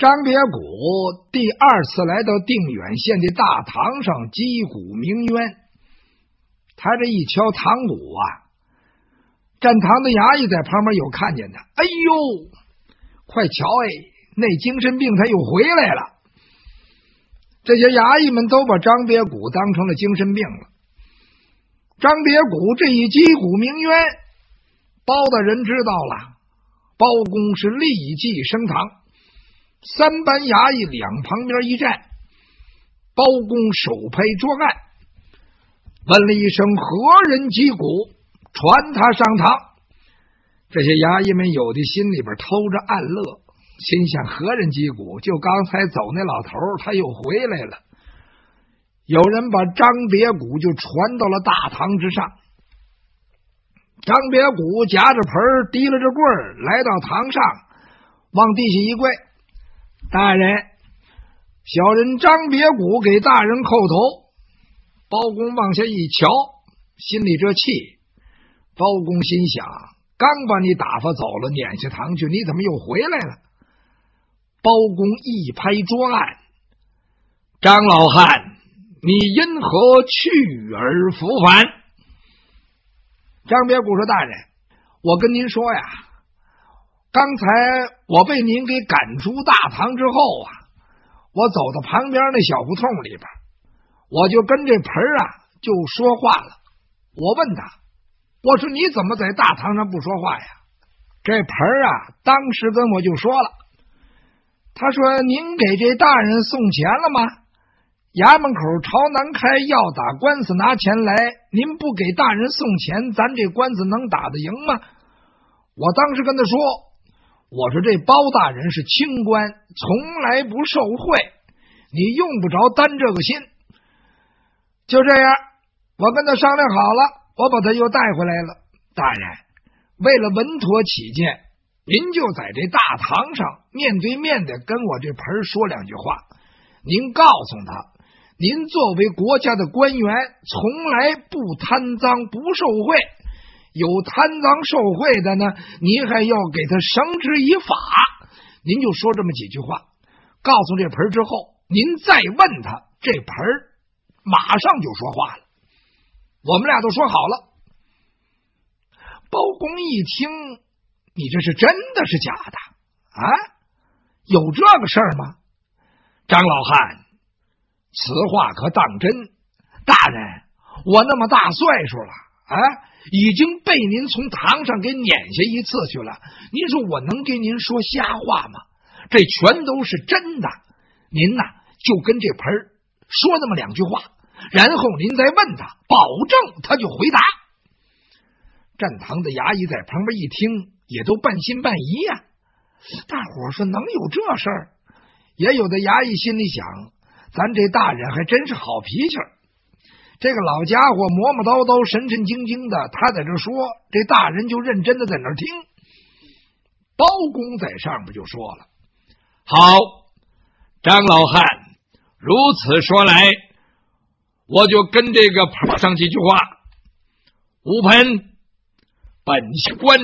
张别谷第二次来到定远县的大堂上击鼓鸣冤，他这一敲堂鼓啊，站堂的衙役在旁边有看见的，哎呦，快瞧哎，那精神病他又回来了。这些衙役们都把张别谷当成了精神病了。张别谷这一击鼓鸣冤，包大人知道了，包公是立即升堂，三班衙役两旁边一站，包公手拍桌案，问了一声何人击鼓，传他上堂。这些衙役们有的心里边偷着暗乐，心想何人击鼓，就刚才走那老头他又回来了。有人把张别谷就传到了大堂之上，张别谷夹着盆提了着棍儿来到堂上，往地下一跪，大人，小人张别谷给大人叩头。包公往下一瞧，心里这气，包公心想，刚把你打发走了，撵下堂去，你怎么又回来了？包公一拍桌案，张老汉，你因何去而复返？张别谷说，大人，我跟您说呀，刚才我被您给赶出大堂之后啊，我走到旁边那小胡同里边，我就跟这盆啊就说话了。我问他，我说你怎么在大堂上不说话呀？这盆啊当时跟我就说了，他说您给这大人送钱了吗？衙门口朝南开，要打官司拿钱来，您不给大人送钱，咱这官司能打得赢吗？我当时跟他说，我说这包大人是清官，从来不受贿，你用不着担这个心。就这样，我跟他商量好了，我把他又带回来了。大人，为了稳妥起见，您就在这大堂上面对面的跟我这盆说两句话，您告诉他，您作为国家的官员，从来不贪赃不受贿，有贪赃受贿的呢，您还要给他绳之以法。您就说这么几句话，告诉这盆之后，您再问他，这盆马上就说话了。我们俩都说好了。包公一听，你这是真的是假的啊？有这个事儿吗？张老汉，此话可当真？大人，我那么大岁数了啊，已经被您从堂上给撵下一次去了，您说我能给您说瞎话吗？这全都是真的。您呐，就跟这盆说那么两句话，然后您再问他，保证他就回答。站堂的衙役在旁边一听，也都半信半疑呀。大伙说能有这事儿？也有的衙役心里想，咱这大人还真是好脾气儿，这个老家伙磨磨叨叨神神经经的，他在这说，这大人就认真的在那儿听。包公在上边就说了，好，张老汉，如此说来，我就跟这个盆上几句话。吴盆，本官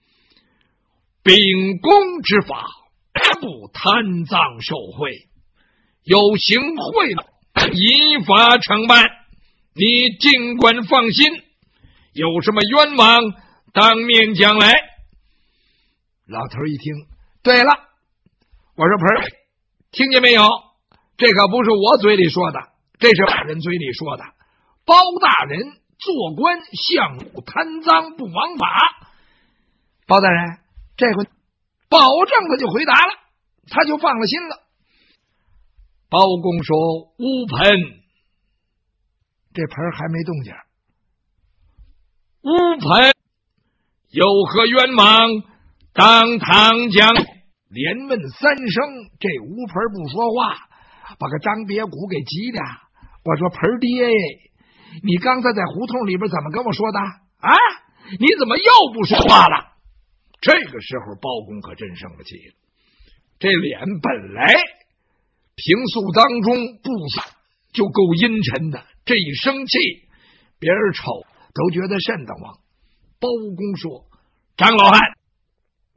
秉公执法，不贪赃受贿，有行贿赂，依法惩办，你尽管放心，有什么冤枉当面讲来。老头一听，对了，我说盆儿，听见没有？这可不是我嘴里说的，这是大人嘴里说的。包大人做官项目贪赃不枉法。包大人，这回保证他就回答了，他就放了心了。包公说，乌盆，这盆还没动静。乌盆，有何冤枉当堂讲。连问三声，这乌盆不说话，把个张别谷给急的。我说盆爹，你刚才在胡同里边怎么跟我说的啊？你怎么又不说话了？这个时候包公可真生了气了，这脸本来平素当中不就够阴沉的，这一生气，别人瞅都觉得瘆得慌。包公说，张老汉，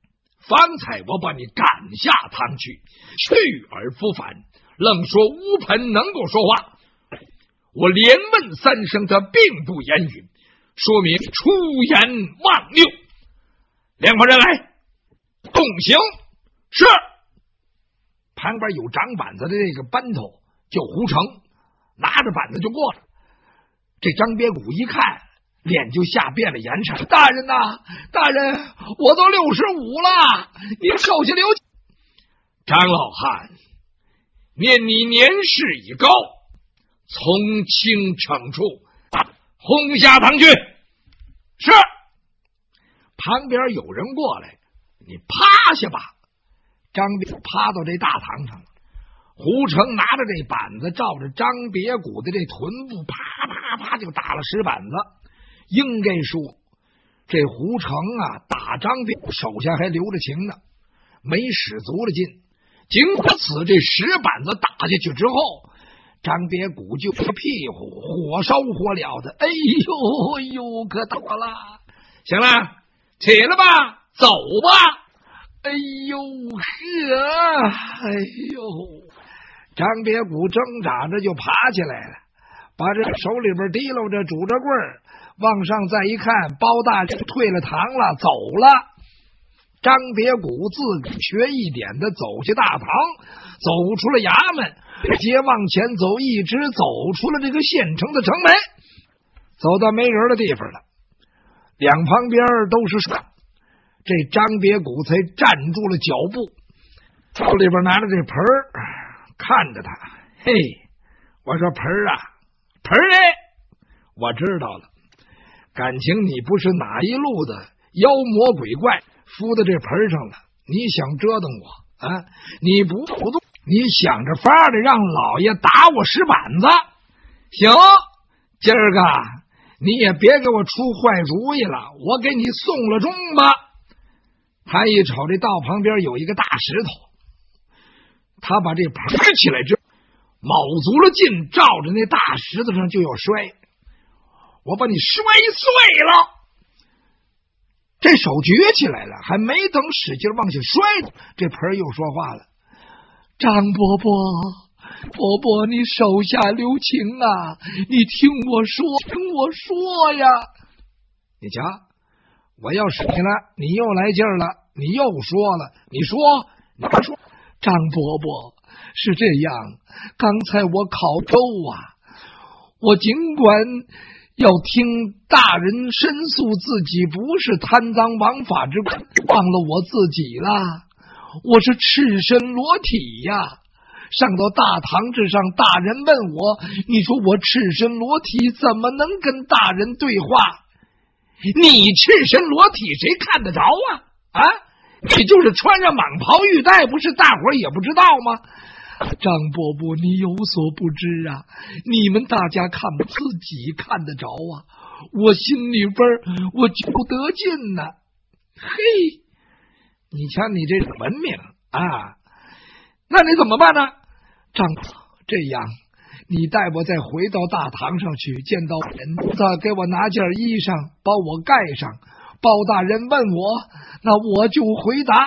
方才我把你赶下堂去而复返，愣说乌盆能够说话。我连问3声，他并不言语，说明出言忘谬。两旁人来，动刑。是。旁边有长板子的这个班头叫胡成，拿着板子就过来。这张别谷一看，脸就吓变了颜色。大人呐，大人，我都65了，您手下留情。张老汉，念你年事已高，从轻惩处，轰下堂去。是。旁边有人过来，你趴下吧。张别趴到这大堂上了，胡成拿着这板子，照着张别谷的这臀部啪啪啪就打了10板子。应该说，这胡成啊，打张别手下还留着情呢，没使足了劲。经过此这10板子打下去之后，张别谷就屁股火烧火燎的，哎呦哎呦，可打了！行了，起来吧，走吧。哎呦呵，哎呦！张别谷挣扎着就爬起来了，把这手里边提溜着拄着棍儿，往上再一看，包大人退了堂了，走了。张别谷自个学一点的走下大堂，走出了衙门，接往前走，一直走出了这个县城的城门，走到没人的地方了。两旁边都是树，这张别谷才站住了脚步，手里边拿着这盆儿，看着他。嘿，我说盆儿啊，盆儿哎，我知道了，感情你不是哪一路的妖魔鬼怪附到这盆上了，你想折腾我啊？你不动，你想着法的让老爷打我10板子。行，今儿个你也别给我出坏主意了，我给你送了钟吧。他一瞅这道旁边有一个大石头，他把这盆起来之后，卯足了劲，照着那大石头上就要摔。我把你摔碎了。这手举起来了，还没等使劲往下摔，这盆又说话了：张伯伯，伯伯你手下留情啊，你听我说呀。你瞧，我要使你了，你又来劲儿了，你又说了，你说，张伯伯是这样，刚才我考州啊，我尽管要听大人申诉自己不是贪赃枉法之官，忘了我自己了，我是赤身裸体呀。上到大堂之上，大人问我，你说我赤身裸体怎么能跟大人对话？你赤身裸体谁看得着啊？啊，你就是穿上蟒袍玉带，不是大伙儿也不知道吗？张伯伯你有所不知啊，你们大家看自己看得着啊，我心里边我就得劲呢。嘿，你瞧你这种文明啊，那你怎么办呢？张伯，这样你带我再回到大堂上去，见到人他给我拿件衣裳把我盖上，包大人问我，那我就回答。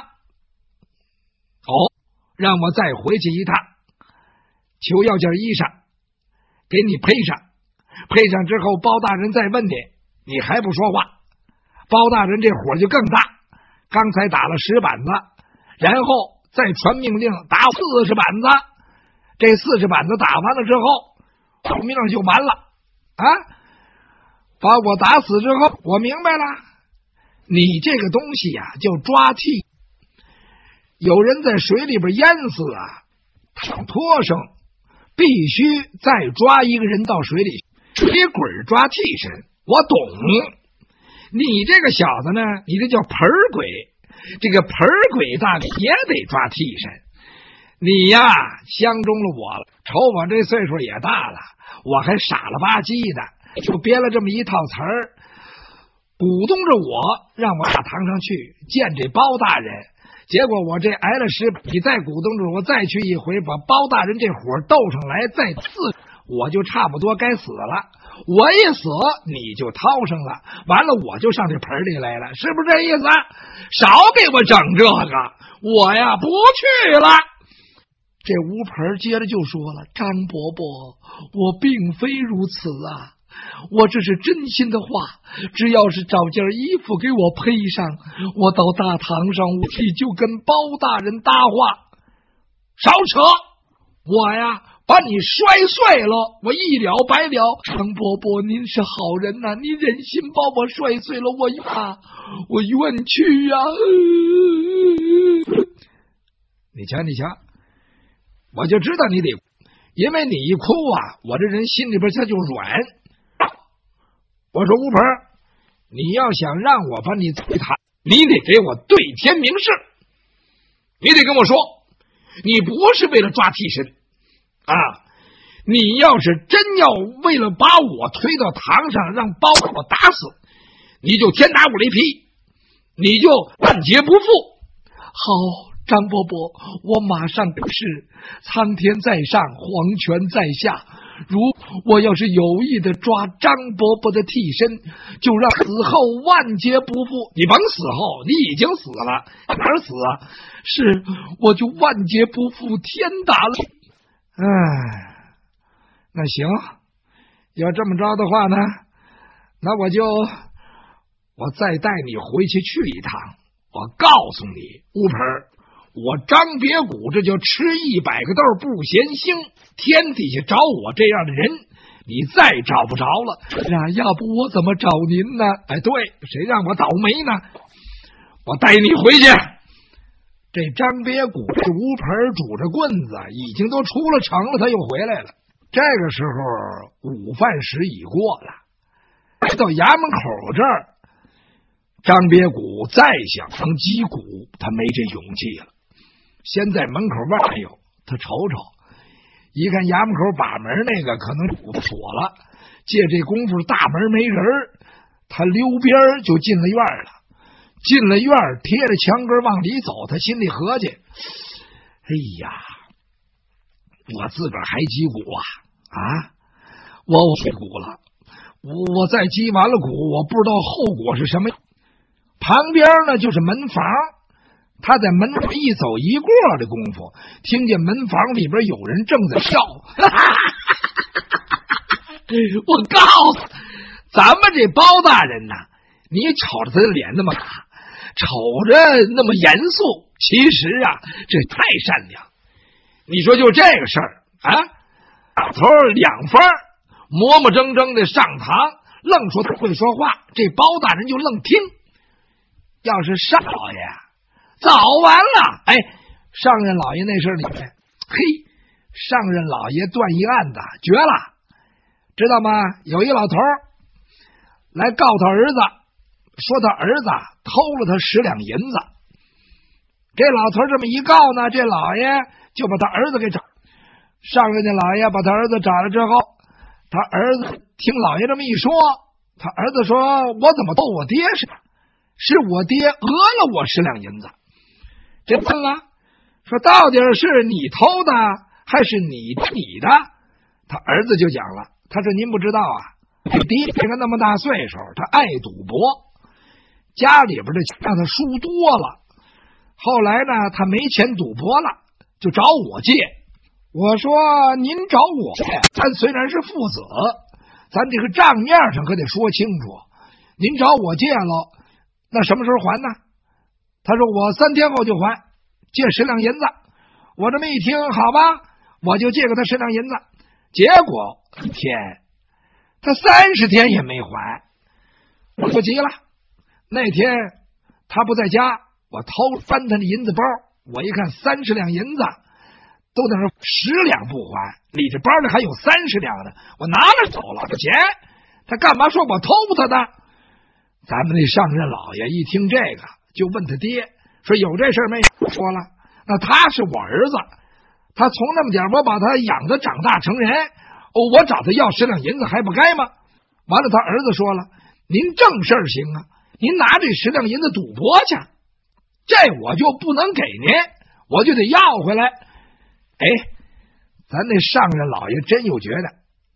让我再回去一趟，求要件衣裳给你配上，配上之后包大人再问你，你还不说话，包大人这火就更大，刚才打了10板子，然后再传命令打40板子，这40板子打完了之后命就完了啊！把我打死之后，我明白了，你这个东西呀叫抓替，有人在水里边淹死啊，躺脱生，必须再抓一个人到水里，水鬼抓替身，我懂。你这个小子呢，你这叫盆鬼，这个盆鬼大概也得抓替身。你呀相中了我了，瞅我这岁数也大了，我还傻了吧唧的，就编了这么一套词儿，鼓动着我让我大堂上去见这包大人。结果我这挨了10板，你再鼓动着我再去一回，把包大人这火斗上来，再刺，我就差不多该死了。 我一死你就掏上了，完了我就上这盆里来了，是不是这意思？少给我整这个，我呀不去了。这吴盆接着就说了，张伯伯，我并非如此啊，我这是真心的话，只要是找件衣服给我披上，我到大堂上我就跟包大人搭话。少扯，我呀把你摔碎了，我一了百了。张伯伯您是好人呐，你忍心把我摔碎了，我愿去呀。你瞧你瞧，我就知道你得，因为你一哭啊，我这人心里边他就软。我说吴盆，你要想让我把你推他，你得给我对天明誓，你得跟我说，你不是为了抓替身啊！你要是真要为了把我推到堂上，让包我打死，你就天打五雷劈，你就万劫不复。好，张伯伯，我马上表示，苍天在上，皇权在下。如我要是有意的抓张伯伯的替身，就让死后万劫不复。你甭死后，你已经死了，哪儿死啊？是，我就万劫不复，天打了。哎，那行，要这么着的话呢，那我再带你回去一趟。我告诉你，吴盆，我张别谷这就吃100个豆不嫌腥，天底下找我这样的人，你再找不着了呀！要不我怎么找您呢？哎，对，谁让我倒霉呢？我带你回去。这张别谷这吴盆拄着棍子，已经都出了城了，他又回来了。这个时候午饭时已过了，到衙门口这儿，张别谷再想击鼓，他没这勇气了。先在门口外有他瞅瞅，一看衙门口把门那个可能锁了，借这功夫大门没人，他溜边就进了院了。进了院贴着墙根往里走，他心里合计，哎呀，我自个儿还击鼓啊，我击鼓了，我再击完了鼓，我不知道后果是什么。旁边呢就是门房，他在门口一走一过的功夫，听见门房里边有人正在笑。我告诉咱们这包大人呐，你瞅着他的脸那么大，瞅着那么严肃，其实啊这太善良。你说就这个事儿啊，老头两番磨磨蹭蹭的上堂，愣说他会说话，这包大人就愣听。要是上老爷早完了，哎，上任老爷那事儿里面，嘿，上任老爷断一案子绝了，知道吗？有一老头来告他儿子，说他儿子偷了他10两银子。这老头这么一告呢，这老爷就把他儿子给找。上任的老爷把他儿子找了之后，他儿子听老爷这么一说，他儿子说，我怎么偷我爹是我爹讹了我10两银子。这问了，说到底是你偷的还是你的？他儿子就讲了，他说您不知道啊，这爹这个那么大岁数，他爱赌博，家里边的让他输多了，后来呢他没钱赌博了，就找我借。我说您找我借，咱虽然是父子，咱这个账面上可得说清楚，您找我借了，那什么时候还呢？他说我3天后就还，借10两银子。我这么一听，好吧，我就借给他10两银子。结果他30天也没还，我不急了。那天他不在家，我翻他的银子包，我一看30两银子都在那10两不还，里这包里还有30两呢，我拿了走了。不钱，他干嘛说我偷他的？咱们那上任老爷一听这个，就问他爹，说有这事没有？说了，那他是我儿子，他从那么点我把他养的长大成人，我找他要10两银子还不该吗？完了他儿子说了，您正事儿行啊，您拿这10两银子赌博去，这我就不能给您，我就得要回来。哎，咱那上任老爷真有觉得，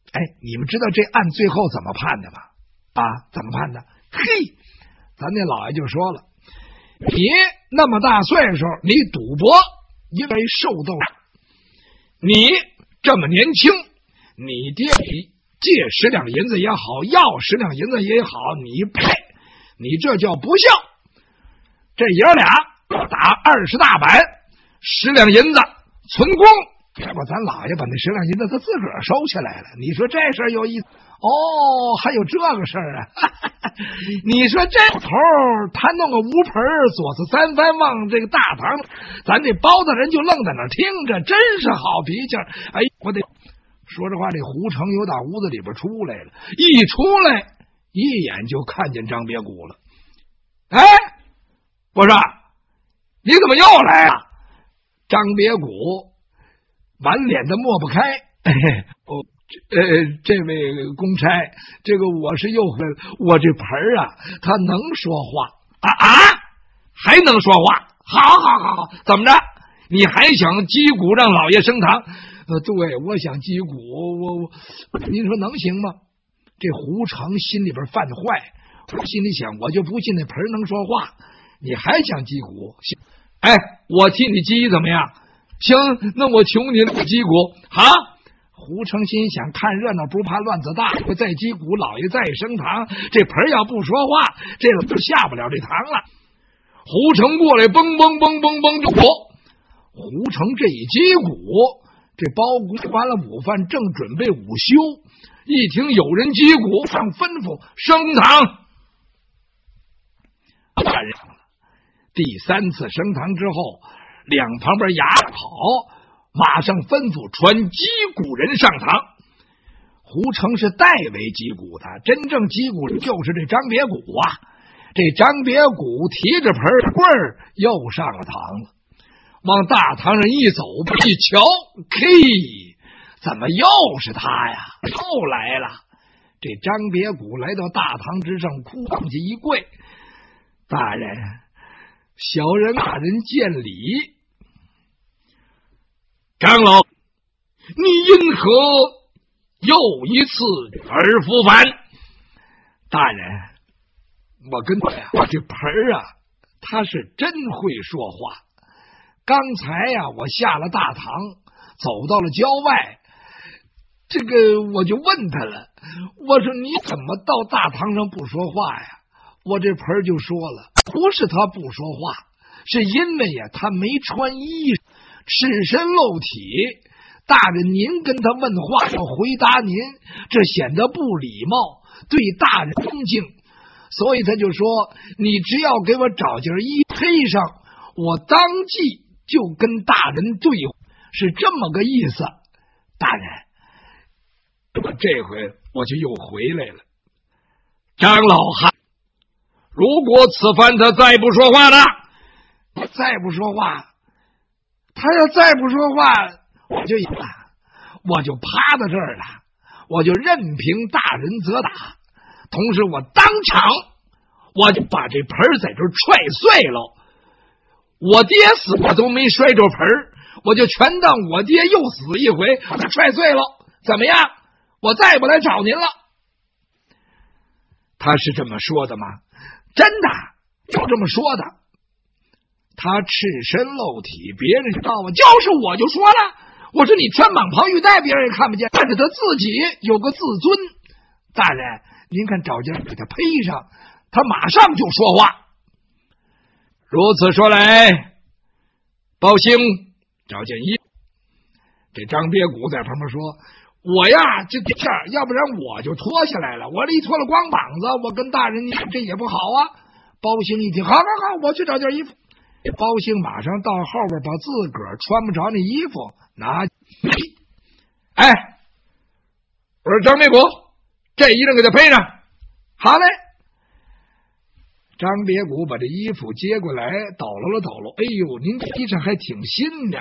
哎，你们知道这案最后怎么判的吗？怎么判的？嘿，咱那老爷就说了，你那么大岁数，你赌博应该受斗，你这么年轻，你爹你借10两银子也好，要10两银子也好，你配，你这叫不孝。这爷俩打20大板，10两银子存公，结果咱老爷把那10两银子他自个儿收起来了。你说这事儿有意思哦，还有这个事儿啊！你说这头他弄个无盆左思三番往这个大堂，咱这包大人就愣在那儿听着，真是好脾气。哎，我得说这话，这胡成由打屋子里边出来了，一出来一眼就看见张别谷了。哎，我说你怎么又来了？张别谷满脸的抹不开。这位公差，这个我是又回来了，我这盆啊，他能说话还能说话？好，怎么着？你还想击鼓让老爷升堂？对，我想击鼓，您说能行吗？这胡成心里边犯坏，心里想，我就不信那盆能说话，你还想击鼓？哎，我替你击怎么样？行，那我求您击鼓。好。胡成心想，看热闹不怕乱子大，我再击鼓，老爷再升堂，这盆要不说话，这就下不了这堂了。胡成过来，嘣就鼓。胡成这一击鼓，这包谷完了午饭，正准备午休，一听有人击鼓，上吩咐升堂。第3次升堂之后，两旁边牙跑。马上吩咐传击鼓人上堂。胡成是代为击鼓的，真正击鼓人就是这张别谷啊。这张别谷提着盆棍儿又上了堂了，往大堂上一走，一瞧，嘿，怎么又是他呀？又来了。这张别谷来到大堂之上，哭上去一跪：“大人，小人大人见礼。”长老，你因何又一次而复返？大人，我跟我这盆啊，他是真会说话。刚才呀，我下了大堂，走到了郊外，这个我就问他了，我说你怎么到大堂上不说话呀？我这盆就说了，不是他不说话，是因为呀，他没穿衣裳。赤身露体，大人您跟他问话要回答您，这显得不礼貌，对大人恭敬，所以他就说你只要给我找件衣配上，我当即就跟大人对话，是这么个意思。大人，这回我就又回来了。张老汉，如果此番他再不说话了，再不说话，他要再不说话，我就趴在这儿了，我就任凭大人责打，同时我当场我就把这盆在这儿踹碎了。我爹死我都没摔着盆，我就全当我爹又死一回，把他踹碎了。怎么样？我再不来找您了。他是这么说的吗？真的，就这么说的。他赤身露体，别人知道吗？就是我就说了，我说你穿蟒袍玉带，别人也看不见，但是他自己有个自尊。大人，您看找件给他披上，他马上就说话。如此说来，包兴找件衣服。这张别谷在旁边说：“我呀，这样，要不然我就脱下来了。我这一脱了光膀子，我跟大人这也不好啊。”包兴一听，好，我去找件衣服。包兴马上到后边，把自个儿穿不着那衣服拿。哎，我说张别谷，这衣裳给他配上。好嘞。张别谷把这衣服接过来，抖搂。哎呦，您这衣裳还挺新的，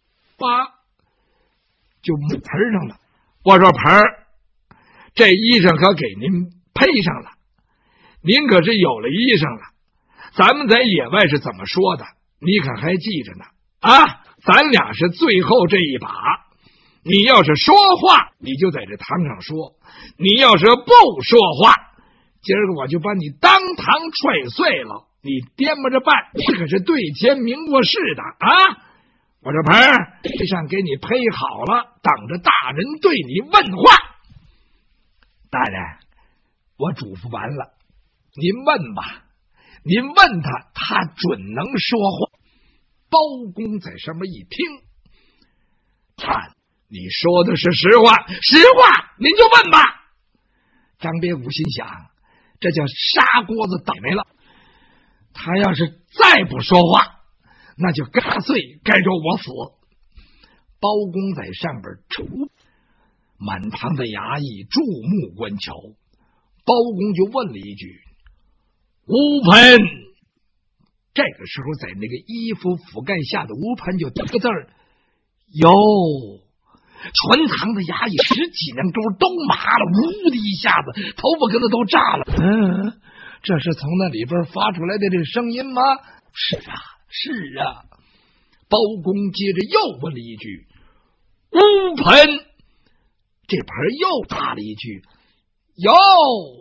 就盆上了。我说盆儿，这衣裳可给您配上了，您可是有了衣裳了。咱们在野外是怎么说的？你可还记着呢？啊，咱俩是最后这一把， 你要是说话，你就在这堂上说；你要是不说话，今儿个我就把你当堂踹碎了。你掂摸着办，这可是对天明过誓的啊！我这盆地上给你胚好了，等着大人对你问话。大人，我嘱咐完了，您问吧，您问他，他准能说话。包公在上面一听，看你说的是实话，实话您就问吧。张别武心想，这叫砂锅子倒霉了。他要是再不说话，那就该罪该着我死。包公在上边抽，满堂的衙役注目观瞧。包公就问了一句：“吴盆。”这个时候，在那个衣服覆盖下的吴盆就打个字儿：“有。”全堂的衙役十几人都麻了，呜的一下子，头发跟子都炸了。这是从那里边发出来的这声音吗？是啊，是啊。包公接着又问了一句：“乌盆。”这盆又答了一句：“有。”